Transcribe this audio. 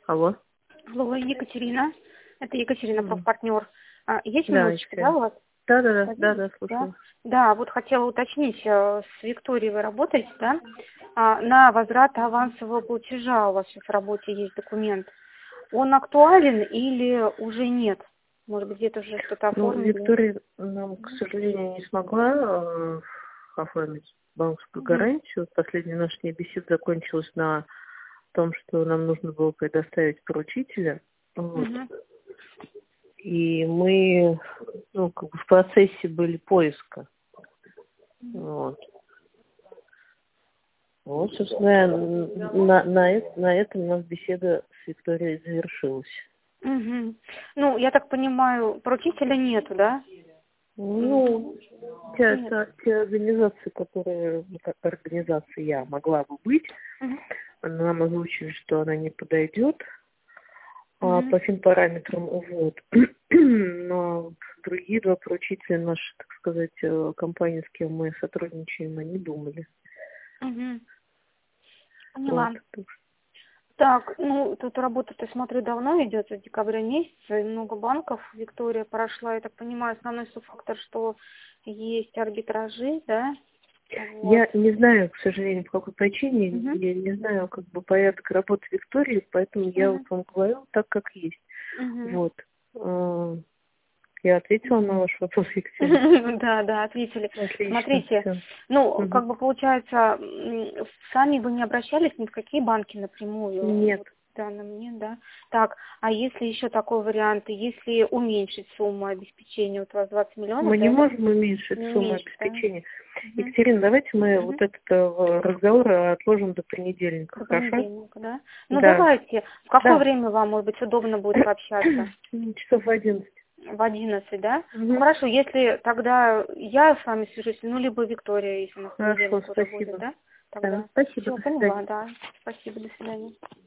Алло. Алло, Екатерина. Это Екатерина, профпартнер. Есть Да, минуточка, да, у вас? Да, слушаю. Да, вот хотела уточнить, с Викторией вы работаете, да? На возврат авансового платежа у вас сейчас в работе есть документ. Он актуален или уже нет? Может быть, где-то уже что-то оформили? Виктория нам, к сожалению, не смогла оформить банковскую гарантию. Последняя наша с ней беседа закончилась на том, что нам нужно было предоставить поручителя. Вот. И мы в процессе были поиска. Вот, собственно, на этом у нас беседа с Викторией завершилась. Я так понимаю, поручителя нету, да? Те организации, которые, как организация могла бы быть, нам озвучили, что она не подойдет по всем параметрам. Вот. Но другие два поручителя наши, так сказать, компании, с кем мы сотрудничаем, они думали. Поняла. Вот. Так, тут работа-то, смотрю, давно идет, с декабря месяца, и много банков. Виктория прошла, я так понимаю, основной фактор, что есть арбитражи, да? Вот. Я не знаю, к сожалению, по какой причине, я не знаю, порядок работы Виктории, поэтому я вот вам говорю так, как есть. Вот. Я ответила на ваш вопрос, Екатерина. Да, ответили. Отлично. Смотрите, получается, сами вы не обращались ни в какие банки напрямую? Нет. Нет, да? Так, а если еще такой вариант, если уменьшить сумму обеспечения, вот у вас 20 миллионов? Мы не можем уменьшить сумму обеспечения. Да? Екатерина, давайте мы вот этот разговор отложим до понедельника, хорошо? Понедельника, да? Да. Давайте. В какое время вам, может быть, удобно будет пообщаться? Часов в 11. В 11, да? Хорошо, если тогда я с вами свяжусь, либо Виктория, если у нас Хорошо, спасибо. будет, да? Тогда. Спасибо, Все, поняла, да. Спасибо, до свидания.